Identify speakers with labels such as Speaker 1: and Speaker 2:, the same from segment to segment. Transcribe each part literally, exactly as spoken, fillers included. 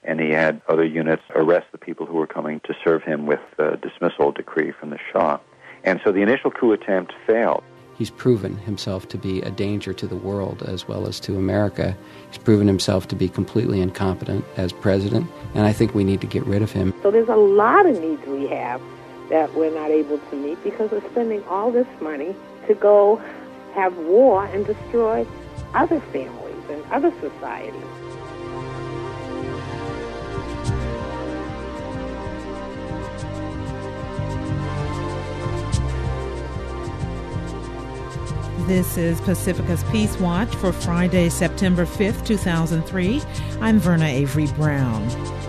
Speaker 1: and he had other units arrest the people who were coming to serve him with the dismissal decree from the Shah. And so the initial coup attempt failed.
Speaker 2: He's proven himself to be a danger to the world as well as to America. He's proven himself to be completely incompetent as president, and I think we need to get rid of him.
Speaker 3: So there's a lot of needs we have that we're not able to meet because we're spending all this money to go have war and destroy other families and other societies.
Speaker 4: This is Pacifica's Peace Watch for Friday, September fifth, two thousand three. I'm Verna Avery Brown.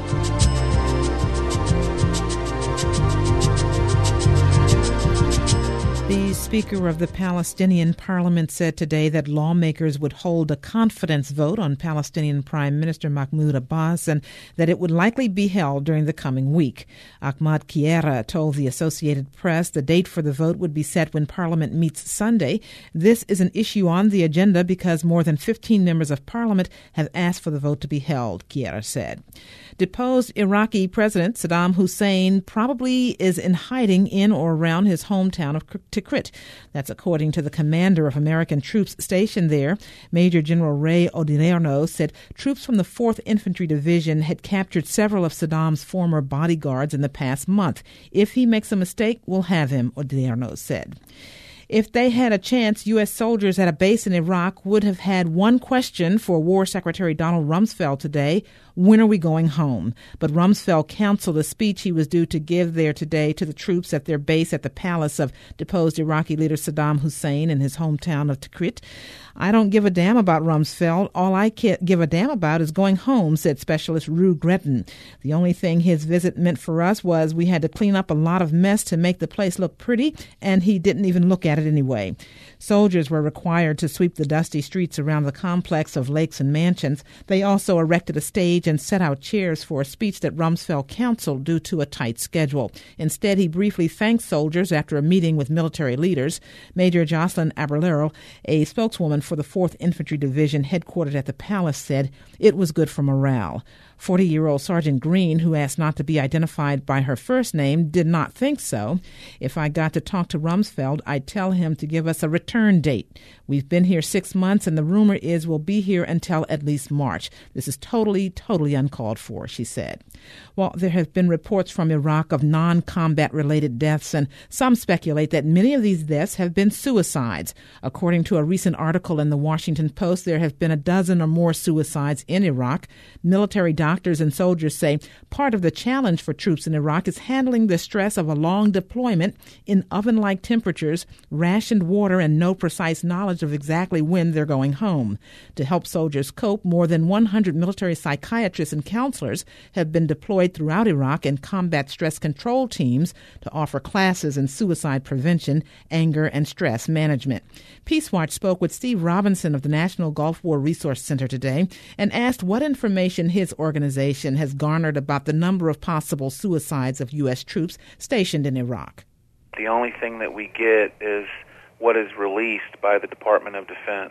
Speaker 4: The Speaker of the Palestinian Parliament said today that lawmakers would hold a confidence vote on Palestinian Prime Minister Mahmoud Abbas and that it would likely be held during the coming week. Ahmad Kiera told the Associated Press the date for the vote would be set when Parliament meets Sunday. This is an issue on the agenda because more than fifteen members of Parliament have asked for the vote to be held, Kiera said. Deposed Iraqi President Saddam Hussein probably is in hiding in or around his hometown of Tikrit. That's according to the commander of American troops stationed there. Major General Ray Odierno said troops from the fourth Infantry Division had captured several of Saddam's former bodyguards in the past month. If he makes a mistake, we'll have him, Odierno said. If they had a chance, U S soldiers at a base in Iraq would have had one question for War Secretary Donald Rumsfeld today: when are we going home? But Rumsfeld canceled a speech he was due to give there today to the troops at their base at the palace of deposed Iraqi leader Saddam Hussein in his hometown of Tikrit. I don't give a damn about Rumsfeld. All I give a damn about is going home, said Specialist Rue Gretton. The only thing his visit meant for us was we had to clean up a lot of mess to make the place look pretty, and he didn't even look at it anyway. Soldiers were required to sweep the dusty streets around the complex of lakes and mansions. They also erected a stage and set out chairs for a speech that Rumsfeld canceled due to a tight schedule. Instead, he briefly thanked soldiers after a meeting with military leaders. Major Jocelyn Abralero, a spokeswoman for the fourth Infantry Division headquartered at the palace, said it was good for morale. forty-year-old Sergeant Green, who asked not to be identified by her first name, did not think so. If I got to talk to Rumsfeld, I'd tell him to give us a return date. We've been here six months, and the rumor is we'll be here until at least March. This is totally, totally uncalled for, she said. Well, there have been reports from Iraq of non-combat related deaths, and some speculate that many of these deaths have been suicides. According to a recent article in the Washington Post, there have been a dozen or more suicides in Iraq. Military doctors and soldiers say part of the challenge for troops in Iraq is handling the stress of a long deployment in oven-like temperatures, rationed water, and no precise knowledge of exactly when they're going home. To help soldiers cope, more than one hundred military psychiatrists and counselors have been deployed throughout Iraq in combat stress control teams to offer classes in suicide prevention, anger, and stress management. Peace Watch spoke with Steve Robinson of the National Gulf War Resource Center today and asked what information his organization has garnered about the number of possible suicides of U S troops stationed in Iraq.
Speaker 5: The only thing that we get is what is released by the Department of Defense.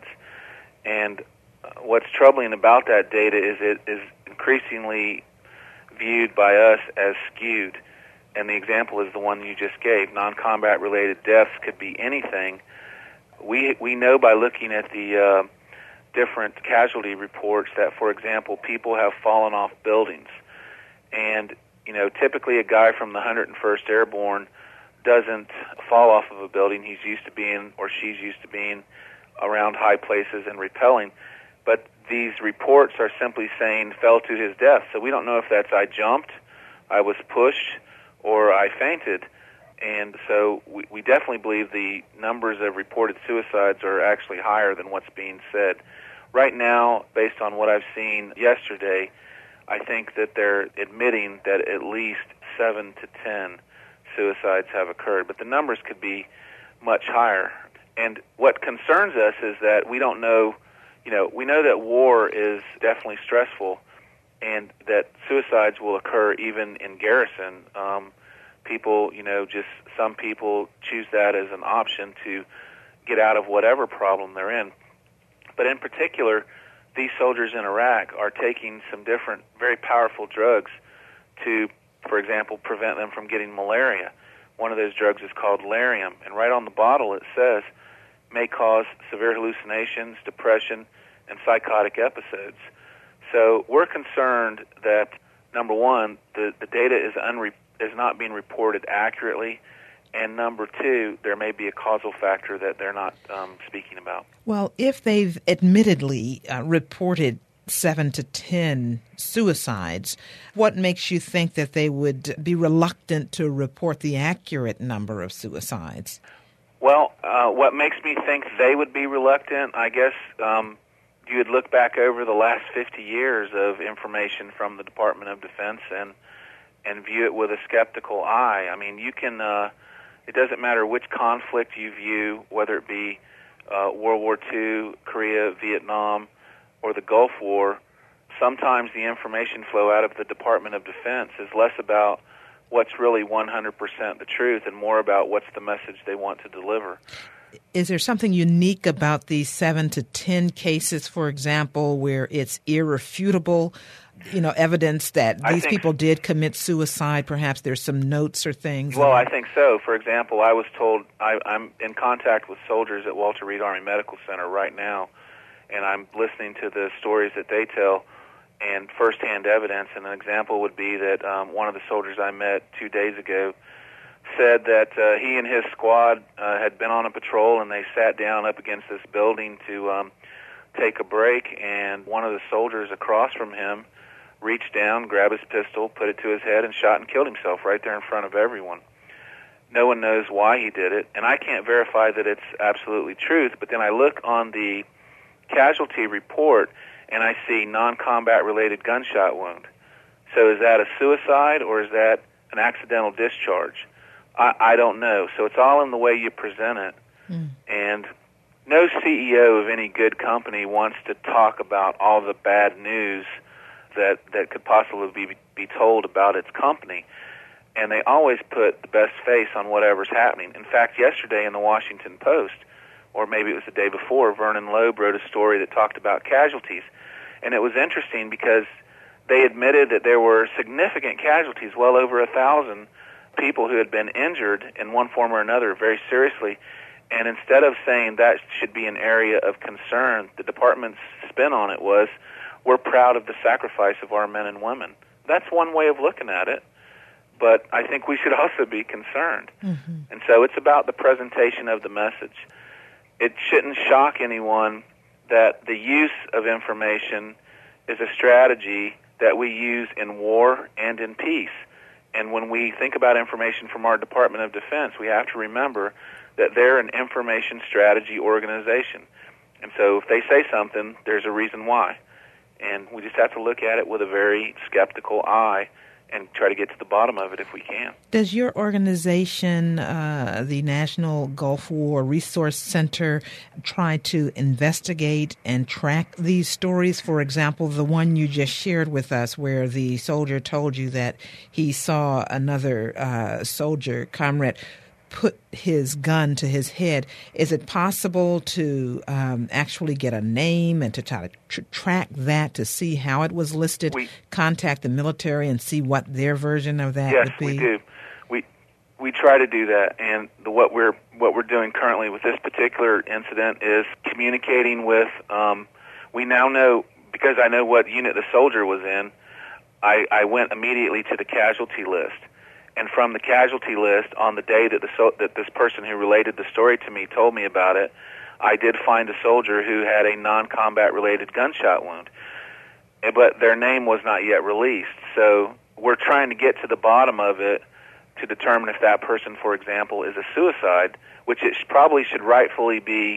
Speaker 5: And what's troubling about that data is it is increasingly viewed by us as skewed. And the example is the one you just gave. Non-combat related deaths could be anything. We we know by looking at the uh, different casualty reports that, for example, people have fallen off buildings. And, you know, typically a guy from the one hundred first Airborne doesn't fall off of a building. He's used to being, or she's used to being, around high places and rappelling. But these reports are simply saying fell to his death. So we don't know if that's I jumped, I was pushed, or I fainted. And so we, we definitely believe the numbers of reported suicides are actually higher than what's being said. Right now, based on what I've seen yesterday, I think that they're admitting that at least seven to ten suicides have occurred, but the numbers could be much higher. And what concerns us is that we don't know, you know, we know that war is definitely stressful and that suicides will occur even in garrison. Um, people, you know, just some people choose that as an option to get out of whatever problem they're in. But in particular, these soldiers in Iraq are taking some different, very powerful drugs to, for example, prevent them from getting malaria. One of those drugs is called Lariam, and right on the bottle it says may cause severe hallucinations, depression, and psychotic episodes. So we're concerned that, number one, the, the data is, unre- is not being reported accurately, and number two, there may be a causal factor that they're not um, speaking about.
Speaker 4: Well, if they've admittedly uh, reported seven to ten suicides, what makes you think that they would be reluctant to report the accurate number of suicides?
Speaker 5: Well, uh, what makes me think they would be reluctant, I guess um, you would look back over the last fifty years of information from the Department of Defense and and view it with a skeptical eye. I mean, you can, uh, it doesn't matter which conflict you view, whether it be uh, World War Two, Korea, Vietnam, or the Gulf War, sometimes the information flow out of the Department of Defense is less about what's really one hundred percent the truth and more about what's the message they want to deliver.
Speaker 4: Is there something unique about these seven to ten cases, for example, where it's irrefutable, you know, evidence that these people did commit suicide? Perhaps there's some notes or things.
Speaker 5: Well, I think so. For example, I was told I, I'm in contact with soldiers at Walter Reed Army Medical Center right now, and I'm listening to the stories that they tell and firsthand evidence. And an example would be that um, one of the soldiers I met two days ago said that uh, he and his squad uh, had been on a patrol, and they sat down up against this building to um, take a break, and one of the soldiers across from him reached down, grabbed his pistol, put it to his head, and shot and killed himself right there in front of everyone. No one knows why he did it, and I can't verify that it's absolutely truth, but then I look on the casualty report, and I see non-combat related gunshot wound. So is that a suicide, or is that an accidental discharge? I, I don't know. So it's all in the way you present it. Mm. And no C E O of any good company wants to talk about all the bad news that, that could possibly be, be told about its company. And they always put the best face on whatever's happening. In fact, yesterday in the Washington Post, or maybe it was the day before, Vernon Loeb wrote a story that talked about casualties. And it was interesting because they admitted that there were significant casualties, well over a thousand people who had been injured in one form or another very seriously. And instead of saying that should be an area of concern, the department's spin on it was, we're proud of the sacrifice of our men and women. That's one way of looking at it, but I think we should also be concerned. Mm-hmm. And so it's about the presentation of the message. It shouldn't shock anyone that the use of information is a strategy that we use in war and in peace. And when we think about information from our Department of Defense, we have to remember that they're an information strategy organization. And so if they say something, there's a reason why. And we just have to look at it with a very skeptical eye and try to get to the bottom of it if we can.
Speaker 4: Does your organization, uh, the National Gulf War Resource Center, try to investigate and track these stories? For example, the one you just shared with us where the soldier told you that he saw another uh, soldier, comrade, put his gun to his head. Is it possible to um, actually get a name and to try to tr- track that to see how it was listed, we, contact the military and see what their version of that
Speaker 5: yes,
Speaker 4: would be?
Speaker 5: Yes, we do. We we try to do that, and the, what we're what we're doing currently with this particular incident is communicating with. Um, we now know, because I know what unit the soldier was in. I, I went immediately to the casualty list. And from the casualty list, on the day that the so, that this person who related the story to me told me about it, I did find a soldier who had a non-combat related gunshot wound. But their name was not yet released. So we're trying to get to the bottom of it to determine if that person, for example, is a suicide, which it probably should rightfully be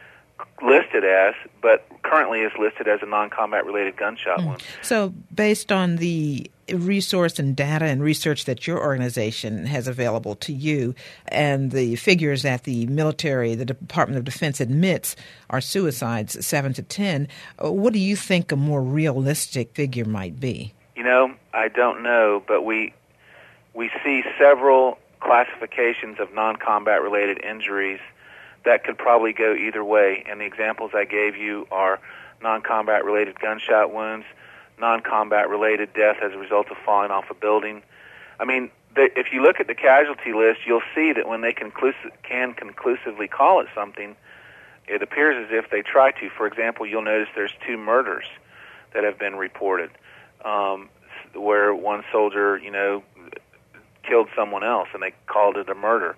Speaker 5: listed as, but currently is listed as a non-combat related gunshot mm. wound.
Speaker 4: So based on the resource and data and research that your organization has available to you and the figures that the military, the Department of Defense admits are suicides, seven to ten, what do you think a more realistic figure might be?
Speaker 5: You know, I don't know, but we we see several classifications of non-combat related injuries that could probably go either way, and the examples I gave you are non-combat related gunshot wounds, non-combat related death as a result of falling off a building. I mean, the, if you look at the casualty list, you'll see that when they conclusive, can conclusively call it something, it appears as if they try to. For example, you'll notice there's two murders that have been reported, um, where one soldier, you know, killed someone else, and they called it a murder.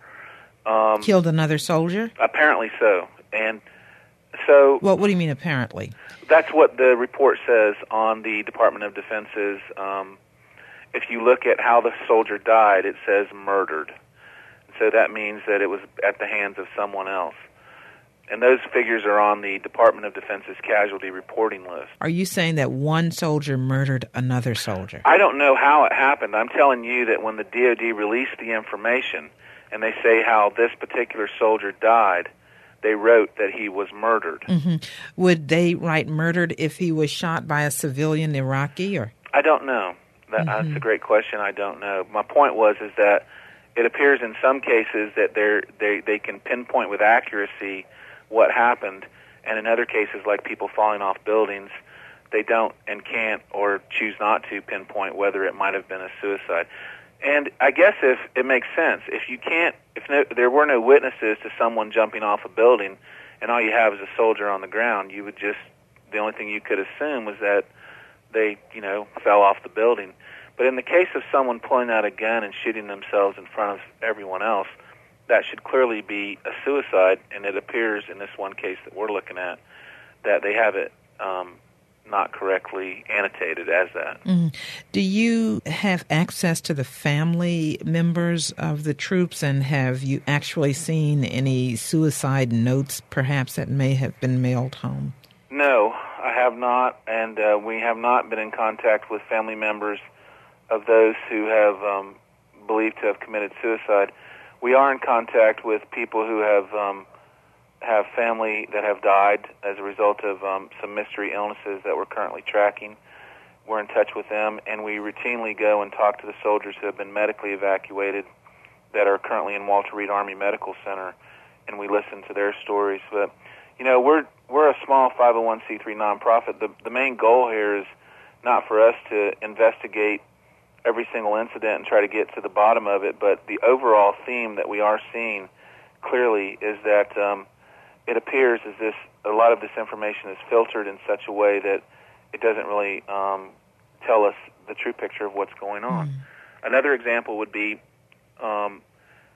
Speaker 5: Um,
Speaker 4: Killed another soldier?
Speaker 5: Apparently so. And so...
Speaker 4: Well, what do you mean apparently?
Speaker 5: That's what the report says on the Department of Defense's... Um, if you look at how the soldier died, it says murdered. So that means that it was at the hands of someone else. And those figures are on the Department of Defense's casualty reporting list.
Speaker 4: Are you saying that one soldier murdered another soldier?
Speaker 5: I don't know how it happened. I'm telling you that when the D O D released the information and they say how this particular soldier died, they wrote that he was murdered.
Speaker 4: Mm-hmm. Would they write murdered if he was shot by a civilian Iraqi? Or
Speaker 5: I don't know. That, mm-hmm. That's a great question. I don't know. My point was is that it appears in some cases that they're, they they can pinpoint with accuracy what happened, and in other cases, like people falling off buildings, they don't and can't or choose not to pinpoint whether it might have been a suicide. And I guess if it makes sense, if you can't, if no, there were no witnesses to someone jumping off a building, and all you have is a soldier on the ground, you would just, the only thing you could assume was that they, you know, fell off the building. But in the case of someone pulling out a gun and shooting themselves in front of everyone else, that should clearly be a suicide, and it appears in this one case that we're looking at that they have it um, not correctly annotated as that.
Speaker 4: Mm. Do you have access to the family members of the troops, and have you actually seen any suicide notes perhaps that may have been mailed home?
Speaker 5: No, I have not, and uh, we have not been in contact with family members of those who have um, believed to have committed suicide. We are in contact with people who have um, have family that have died as a result of um, some mystery illnesses that we're currently tracking. We're in touch with them, and we routinely go and talk to the soldiers who have been medically evacuated that are currently in Walter Reed Army Medical Center, and we listen to their stories. But, you know, we're we're a small five oh one c three nonprofit. The, the main goal here is not for us to investigate every single incident and try to get to the bottom of it, but the overall theme that we are seeing clearly is that um, it appears as this a lot of this information is filtered in such a way that it doesn't really um, tell us the true picture of what's going on. Mm. Another example would be um,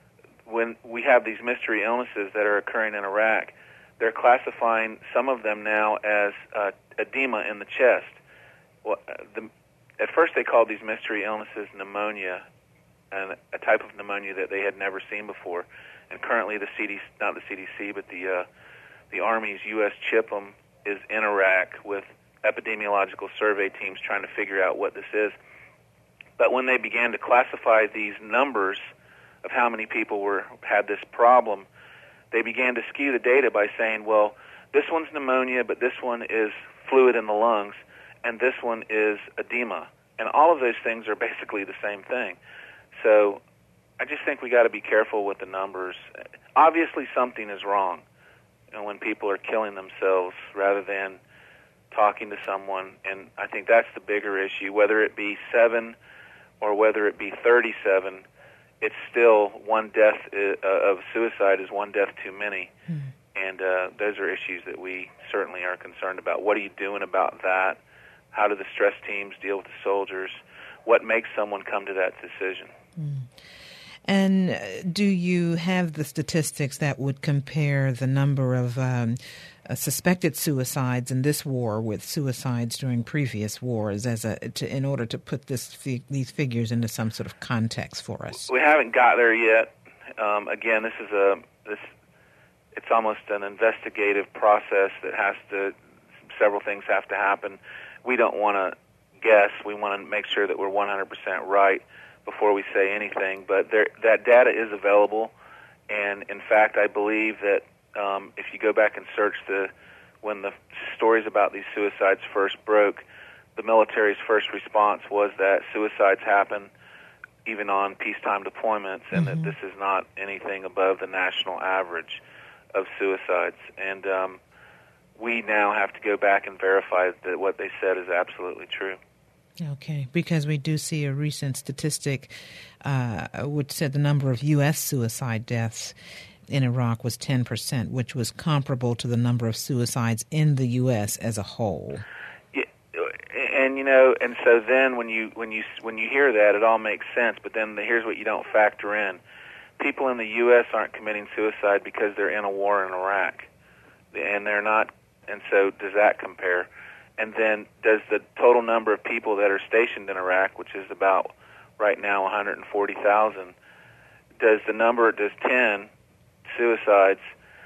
Speaker 5: when we have these mystery illnesses that are occurring in Iraq, they're classifying some of them now as uh, edema in the chest. Well, the At first, they called these mystery illnesses pneumonia, and a type of pneumonia that they had never seen before. And currently, the C D C, not the C D C, but the uh, the Army's U S CHIPM is in Iraq with epidemiological survey teams trying to figure out what this is. But when they began to classify these numbers of how many people were had this problem, they began to skew the data by saying, well, this one's pneumonia, but this one is fluid in the lungs, and this one is edema. And all of those things are basically the same thing. So I just think we got to be careful with the numbers. Obviously something is wrong, you know, when people are killing themselves rather than talking to someone, and I think that's the bigger issue. Whether it be seven or whether it be thirty-seven, it's still one death uh, of suicide is one death too many. Mm. And uh, those are issues that we certainly are concerned about. What are you doing about that? How do the stress teams deal with the soldiers? What makes someone come to that decision?
Speaker 4: Mm. And do you have the statistics that would compare the number of um, uh, suspected suicides in this war with suicides during previous wars, as a to, in order to put this fi- these figures into some sort of context for us?
Speaker 5: We haven't got there yet. Um, again, this is a this. It's almost an investigative process that has to. Several things have to happen. We don't want to guess. We want to make sure that we're one hundred percent right before we say anything. But there, that data is available, and in fact, I believe that um, if you go back and search the when the stories about these suicides first broke, the military's first response was that suicides happen even on peacetime deployments, and mm-hmm. that this is not anything above the national average of suicides. And um, we now have to go back and verify that what they said is absolutely true.
Speaker 4: Okay, because we do see a recent statistic uh, which said the number of U S suicide deaths in Iraq was ten percent, which was comparable to the number of suicides in the U S as a whole.
Speaker 5: Yeah, and you know, and so then when you when you when you hear that, it all makes sense. But then here's what you don't factor in: people in the U S aren't committing suicide because they're in a war in Iraq, and they're not. And so, does that compare? And then, does the total number of people that are stationed in Iraq, which is about right now one hundred forty thousand, does the number, does ten suicides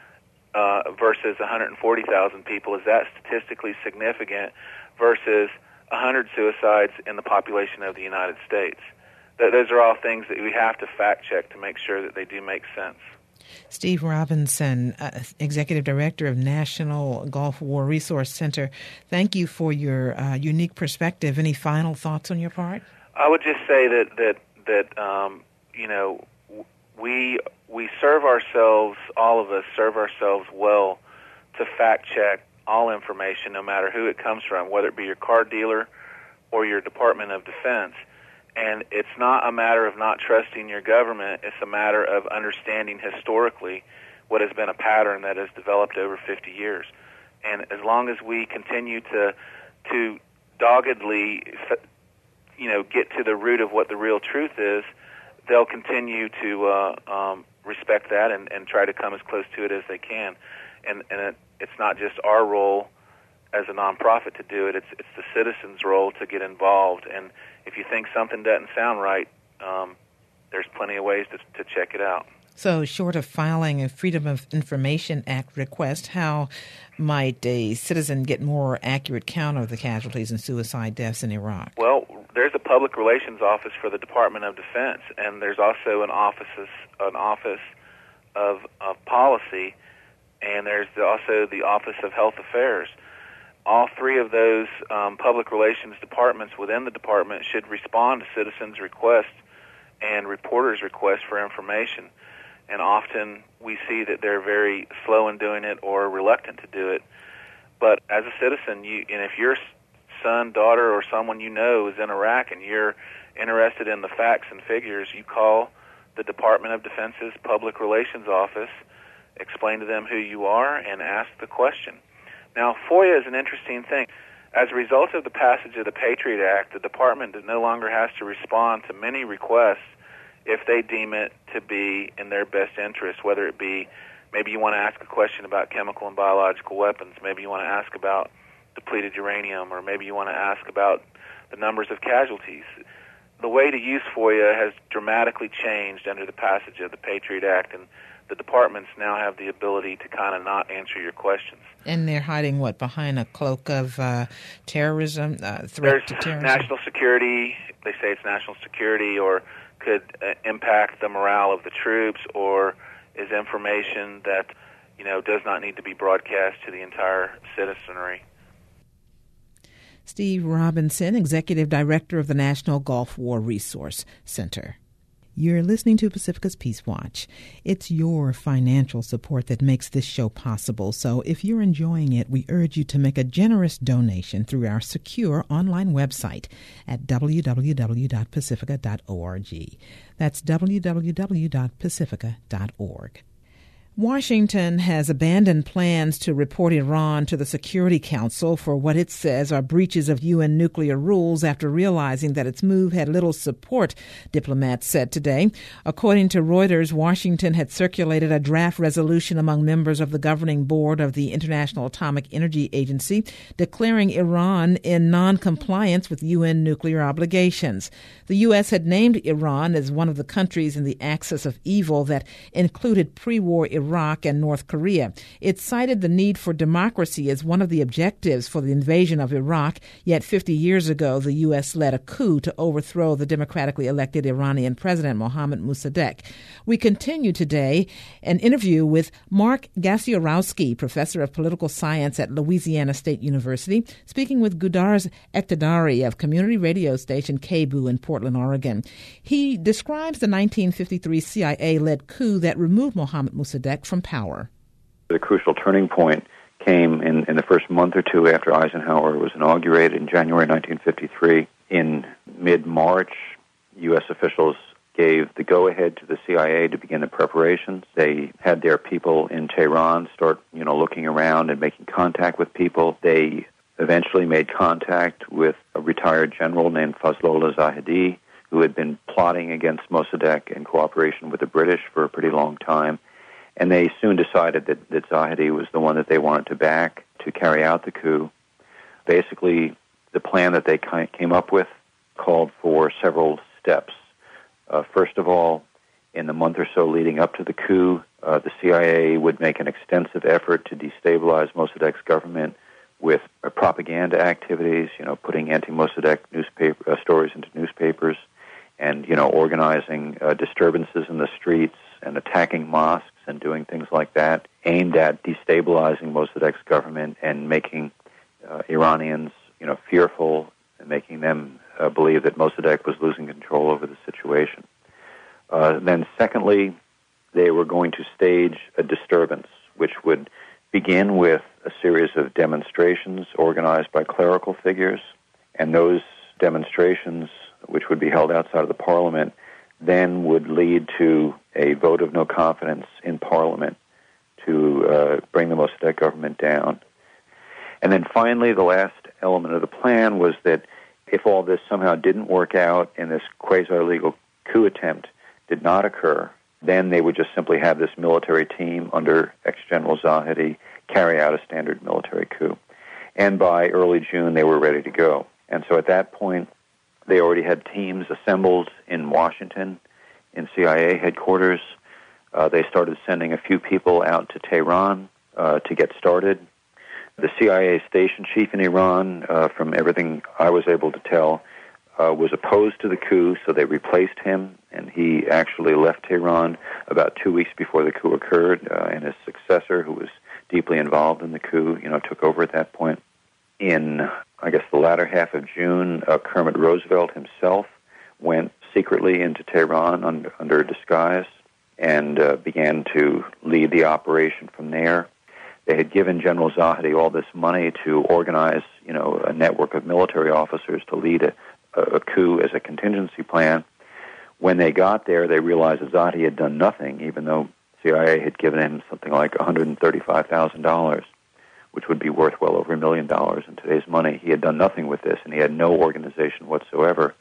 Speaker 5: uh, versus one hundred forty thousand people, is that statistically significant versus one hundred suicides in the population of the United States? Th- those are all things that we have to fact check to make sure that they do make sense.
Speaker 4: Steve Robinson, uh, Executive Director of National Gulf War Resource Center, thank you for your uh, unique perspective. Any final thoughts on your part?
Speaker 5: I would just say that that that um, you know we we serve ourselves, all of us serve ourselves well to fact check all information, no matter who it comes from, whether it be your car dealer or your Department of Defense. And it's not a matter of not trusting your government. It's a matter of understanding historically what has been a pattern that has developed over fifty years. And as long as we continue to to doggedly, you know, get to the root of what the real truth is, they'll continue to uh, um, respect that and, and try to come as close to it as they can. And, and it, it's not just our role as a nonprofit to do it. It's it's the citizens' role to get involved. And if you think something doesn't sound right, um, there's plenty of ways to, to check it out.
Speaker 4: So short of filing a Freedom of Information Act request, how might a citizen get more accurate count of the casualties and suicide deaths in Iraq?
Speaker 5: Well, there's a public relations office for the Department of Defense, and there's also an office, an office of, of policy, and there's also the Office of Health Affairs. All three of those um, public relations departments within the department should respond to citizens' requests and reporters' requests for information. And often we see that they're very slow in doing it or reluctant to do it. But as a citizen, you, and if your son, daughter, or someone you know is in Iraq and you're interested in the facts and figures, you call the Department of Defense's Public Relations Office, explain to them who you are, and ask the question. Now, FOIA is an interesting thing. As a result of the passage of the Patriot Act, the department no longer has to respond to many requests if they deem it to be in their best interest, whether it be maybe you want to ask a question about chemical and biological weapons, maybe you want to ask about depleted uranium, or maybe you want to ask about the numbers of casualties. The way to use FOIA has dramatically changed under the passage of the Patriot Act, and the departments now have the ability to kind of not answer your questions.
Speaker 4: And they're hiding what, behind a cloak of uh, terrorism, uh, threat
Speaker 5: There's
Speaker 4: to terrorism?
Speaker 5: National security. They say it's national security, or could uh, impact the morale of the troops, or is information that, you know, does not need to be broadcast to the entire citizenry.
Speaker 4: Steve Robinson, Executive Director of the National Gulf War Resource Center. You're listening to Pacifica's Peace Watch. It's your financial support that makes this show possible. So if you're enjoying it, we urge you to make a generous donation through our secure online website at w w w dot pacifica dot org. That's w w w dot pacifica dot org. Washington has abandoned plans to report Iran to the Security Council for what it says are breaches of U N nuclear rules after realizing that its move had little support, diplomats said today. According to Reuters, Washington had circulated a draft resolution among members of the governing board of the International Atomic Energy Agency declaring Iran in non-compliance with U N nuclear obligations. The U S had named Iran as one of the countries in the axis of evil that included pre-war Iran Iraq and North Korea. It cited the need for democracy as one of the objectives for the invasion of Iraq, yet fifty years ago the U S led a coup to overthrow the democratically elected Iranian president Mohammad Mossadegh. We continue today an interview with Mark Gasiorowski, professor of political science at Louisiana State University, speaking with Gudarz Ektadari of community radio station K B U in Portland, Oregon. He describes the nineteen fifty-three C I A-led coup that removed Mohammad Mossadegh from power.
Speaker 1: The crucial turning point came in, in the first month or two after Eisenhower was inaugurated in January nineteen fifty-three. In mid-March, U S officials gave the go-ahead to the C I A to begin the preparations. They had their people in Tehran start, you know, looking around and making contact with people. They eventually made contact with a retired general named Fazlollah Zahedi, who had been plotting against Mossadegh in cooperation with the British for a pretty long time. And they soon decided that, that Zahedi was the one that they wanted to back to carry out the coup. Basically, the plan that they came up with called for several steps. Uh, first of all, in the month or so leading up to the coup, uh, the C I A would make an extensive effort to destabilize Mossadegh's government with uh, propaganda activities, you know, putting anti-Mossadegh newspaper uh, stories into newspapers, and, you know, organizing uh, disturbances in the streets and attacking mosques and doing things like that, aimed at destabilizing Mossadegh's government and making uh, Iranians, you know, fearful and making them uh, believe that Mossadegh was losing control over the situation. Uh, then secondly, they were going to stage a disturbance, which would begin with a series of demonstrations organized by clerical figures, and those demonstrations, which would be held outside of the parliament, then would lead to a vote of no confidence in Parliament to uh, bring the Mossadegh government down. And then finally, the last element of the plan was that if all this somehow didn't work out and this quasi-legal coup attempt did not occur, then they would just simply have this military team under ex-General Zahedi carry out a standard military coup. And by early June, they were ready to go. And so at that point, they already had teams assembled in Washington, in C I A headquarters. Uh, they started sending a few people out to Tehran uh, to get started. The C I A station chief in Iran, uh, from everything I was able to tell, uh, was opposed to the coup, so they replaced him, and he actually left Tehran about two weeks before the coup occurred, uh, and his successor, who was deeply involved in the coup, you know, took over at that point. In, I guess, the latter half of June, uh, Kermit Roosevelt himself went secretly into Tehran under, under disguise and uh, began to lead the operation from there. They had given General Zahedi all this money to organize, you know, a network of military officers to lead a, a coup as a contingency plan. When they got there, they realized that Zahedi had done nothing, even though C I A had given him something like one hundred thirty-five thousand dollars, which would be worth well over a million dollars in today's money. He had done nothing with this, and he had no organization whatsoever.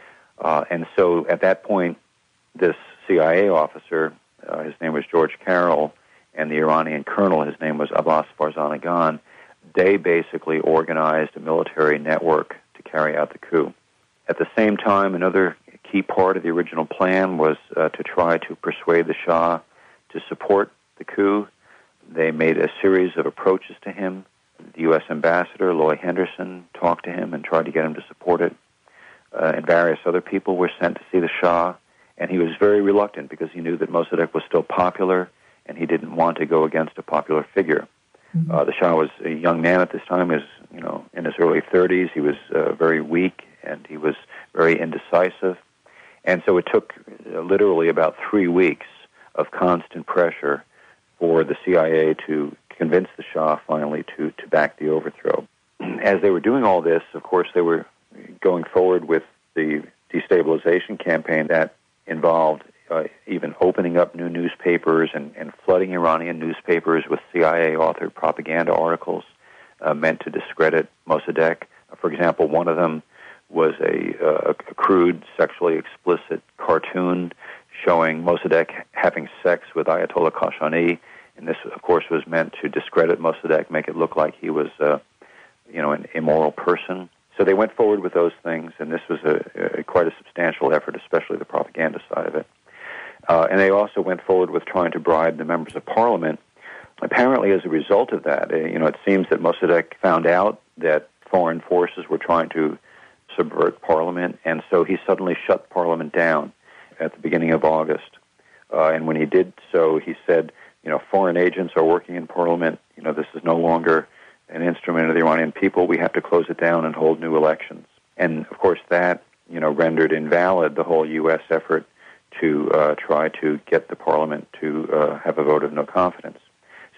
Speaker 1: Uh, and so at that point, this C I A officer, uh, his name was George Carroll, and the Iranian colonel, his name was Abbas Farzanagan, they basically organized a military network to carry out the coup. At the same time, another key part of the original plan was uh, to try to persuade the Shah to support the coup. They made a series of approaches to him. The U S ambassador, Loy Henderson, talked to him and tried to get him to support it. Uh, and various other people were sent to see the Shah, and he was very reluctant because he knew that Mossadegh was still popular, and he didn't want to go against a popular figure. Mm-hmm. Uh, the Shah was a young man at this time. He was, you know, in his early thirties. He was uh, very weak, and he was very indecisive. And so it took uh, literally about three weeks of constant pressure for the C I A to convince the Shah finally to, to back the overthrow. As they were doing all this, of course, they were going forward with the destabilization campaign that involved uh, even opening up new newspapers and, and flooding Iranian newspapers with C I A-authored propaganda articles uh, meant to discredit Mossadegh. For example, one of them was a, uh, a crude, sexually explicit cartoon showing Mossadegh having sex with Ayatollah Khashoggi, and this, of course, was meant to discredit Mossadegh, make it look like he was, uh, you know, an immoral person. So they went forward with those things, and this was a, a quite a substantial effort, especially the propaganda side of it. Uh, and they also went forward with trying to bribe the members of parliament. Apparently, as a result of that, uh, you know, it seems that Mossadegh found out that foreign forces were trying to subvert parliament, and so he suddenly shut parliament down at the beginning of August. Uh, and when he did so, he said, you know, foreign agents are working in parliament. You know, this is no longer an instrument of the Iranian people. We have to close it down and hold new elections. And, of course, that, you know, rendered invalid the whole U S effort to uh, try to get the parliament to uh, have a vote of no confidence.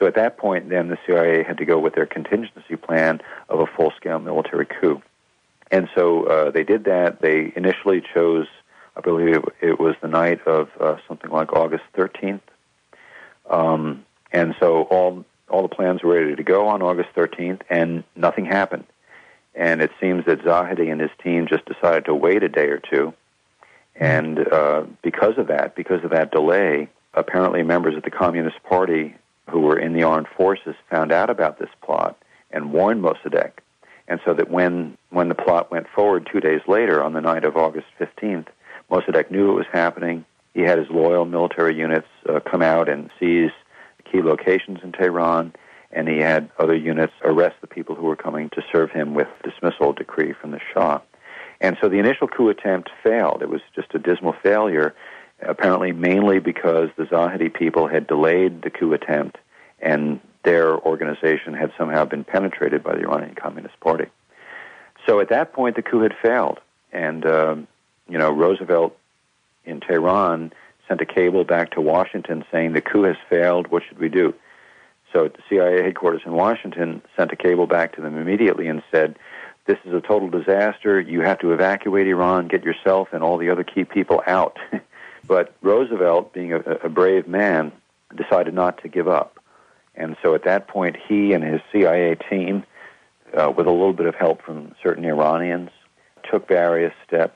Speaker 1: So at that point, then, the C I A had to go with their contingency plan of a full-scale military coup. And so uh, they did that. They initially chose, I believe it was the night of uh, something like August thirteenth. Um, and so all all the plans were ready to go on August thirteenth, and nothing happened. And it seems that Zahedi and his team just decided to wait a day or two. And uh, because of that, because of that delay, apparently members of the Communist Party who were in the armed forces found out about this plot and warned Mossadegh. And so that when, when the plot went forward two days later, on the night of August fifteenth, Mossadegh knew it was happening. He had his loyal military units uh, come out and seize key locations in Tehran, and he had other units arrest the people who were coming to serve him with dismissal decree from the Shah. And so the initial coup attempt failed. It was just a dismal failure, apparently mainly because the Zahedi people had delayed the coup attempt, and their organization had somehow been penetrated by the Iranian Communist Party. So at that point, the coup had failed. And, um, you know, Roosevelt in Tehran sent a cable back to Washington saying, the coup has failed, what should we do? So the C I A headquarters in Washington sent a cable back to them immediately and said, this is a total disaster. You have to evacuate Iran, get yourself and all the other key people out. But Roosevelt, being a, a brave man, decided not to give up. And so at that point, he and his C I A team, uh, with a little bit of help from certain Iranians, took various steps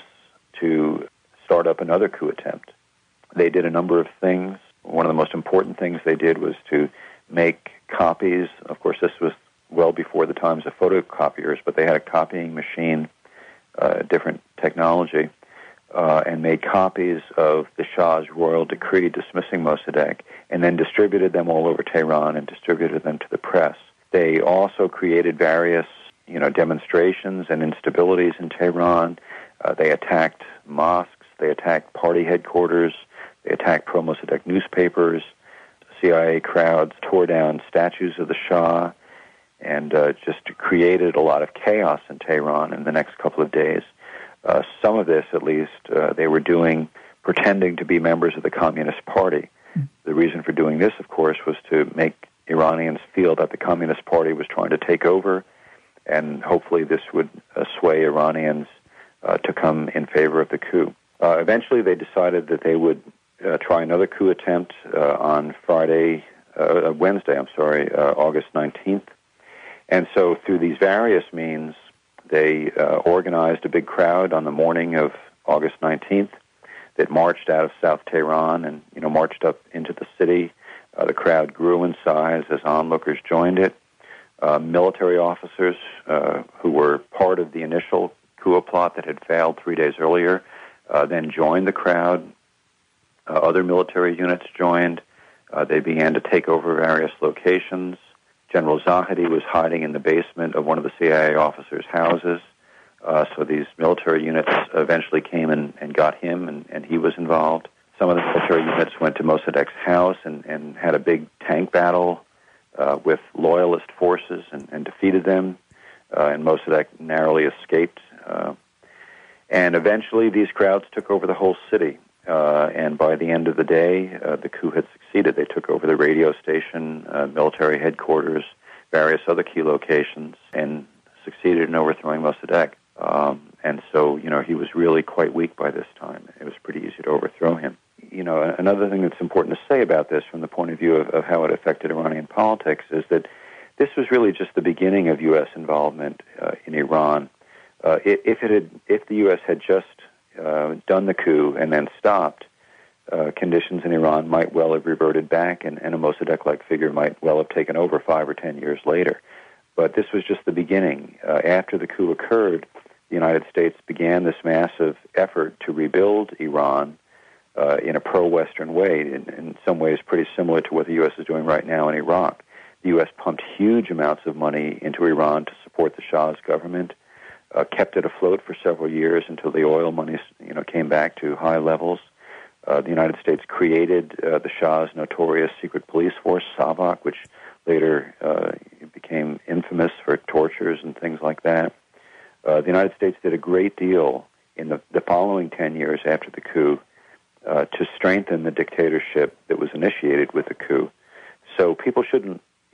Speaker 1: to start up another coup attempt. They did a number of things. One of the most important things they did was to make copies. Of course, this was well before the times of photocopiers, but they had a copying machine, uh, different technology, uh, and made copies of the Shah's royal decree dismissing Mossadegh, and then distributed them all over Tehran and distributed them to the press. They also created various, you know, demonstrations and instabilities in Tehran. Uh, they attacked mosques. They attacked party headquarters. They attacked pro-Mossadegh newspapers. C I A crowds tore down statues of the Shah, and uh, just created a lot of chaos in Tehran in the next couple of days. Uh, some of this, at least, uh, they were doing pretending to be members of the Communist Party. Mm. The reason for doing this, of course, was to make Iranians feel that the Communist Party was trying to take over, and hopefully this would uh, sway Iranians uh, to come in favor of the coup. Uh, eventually, they decided that they would uh, try another coup attempt uh, on Friday, uh, Wednesday, I'm sorry, uh, August nineteenth. And so through these various means, they uh, organized a big crowd on the morning of August nineteenth that marched out of South Tehran and, you know, marched up into the city. Uh, the crowd grew in size as onlookers joined it. Uh, military officers uh, who were part of the initial coup plot that had failed three days earlier uh, then joined the crowd. Uh, other military units joined. Uh, they began to take over various locations. General Zahedi was hiding in the basement of one of the C I A officers' houses. Uh, so these military units eventually came and, and got him, and, and he was involved. Some of the military units went to Mossadegh's house and, and had a big tank battle uh, with loyalist forces and, and defeated them, uh, and Mossadegh narrowly escaped. Uh, and eventually these crowds took over the whole city. Uh, and by the end of the day, uh, the coup had succeeded. They took over the radio station, uh, military headquarters, various other key locations, and succeeded in overthrowing Mossadegh. Um, and so, you know, he was really quite weak by this time. It was pretty easy to overthrow him. You know, another thing that's important to say about this from the point of view of, of how it affected Iranian politics is that this was really just the beginning of U S involvement uh, in Iran. Uh, if it had, if the U S had just Uh, done the coup and then stopped, uh, conditions in Iran might well have reverted back, and, and a Mossadegh-like figure might well have taken over five or ten years later. But this was just the beginning. Uh, after the coup occurred, the United States began this massive effort to rebuild Iran uh, in a pro-Western way, in, in some ways pretty similar to what the U S is doing right now in Iraq. The U S pumped huge amounts of money into Iran to support the Shah's government, Uh, kept it afloat for several years until the oil money, you know, came back to high levels. Uh, the United States created uh, the Shah's notorious secret police force, SAVAK, which later uh, became infamous for tortures and things like that. Uh, the United States did a great deal in the, the following ten years after the coup uh, to strengthen the dictatorship that was initiated with the coup. So people shouldn't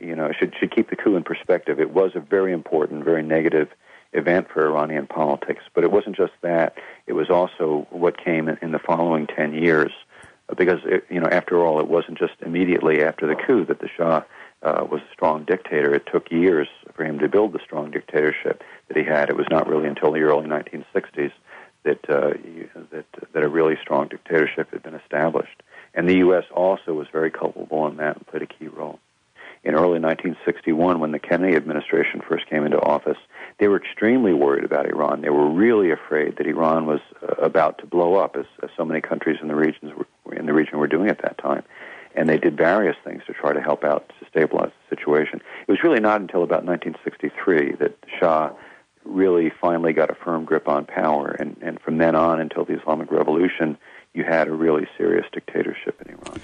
Speaker 1: you know, should should keep the coup in perspective. It was a very important, very negative event for Iranian politics. But it wasn't just that. It was also what came in, in the following ten years. Because, it, you know, after all, it wasn't just immediately after the coup that the Shah uh, was a strong dictator. It took years for him to build the strong dictatorship that he had. It was not really until the early nineteen sixties that uh, that that a really strong dictatorship had been established. And the U S also was very culpable in that and played a key role. In early nineteen sixty-one, when the Kennedy administration first came into office, they were extremely worried about Iran. They were really afraid that Iran was uh, about to blow up, as, as so many countries in the regions were, in the region were doing at that time. And they did various things to try to help out to stabilize the situation. It was really not until about nineteen sixty-three that Shah really finally got a firm grip on power. And, and from then on until the Islamic Revolution, you had a really serious dictatorship in Iran.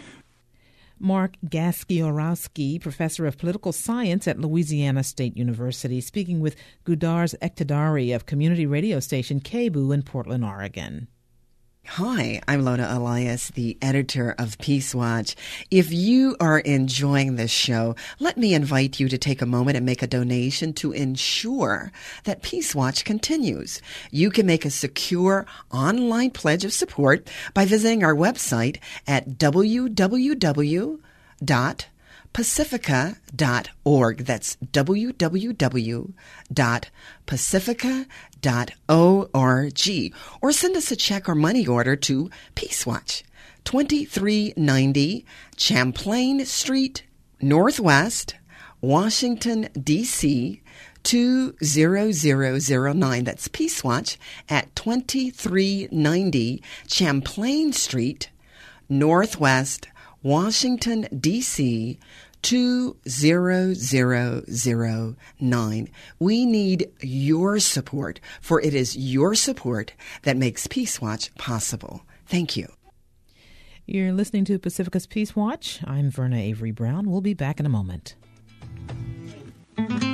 Speaker 4: Mark Gaskiorowski, professor of political science at Louisiana State University, speaking with Gudars Ektidari of community radio station K B O O in Portland, Oregon.
Speaker 6: Hi, I'm Lona Elias, the editor of Peace Watch. If you are enjoying this show, let me invite you to take a moment and make a donation to ensure that Peace Watch continues. You can make a secure online pledge of support by visiting our website at w w w dot pacifica dot org. That's w w w dot pacifica dot org. Or send us a check or money order to Peace Watch, twenty-three ninety Champlain Street, Northwest, Washington, D C, two zero zero zero nine. That's Peace Watch at twenty-three ninety Champlain Street, Northwest, Washington, D C, two zero zero zero nine. We need your support, for it is your support that makes Peace Watch possible. Thank you.
Speaker 4: You're listening to Pacifica's Peace Watch. I'm Verna Avery Brown. We'll be back in a moment.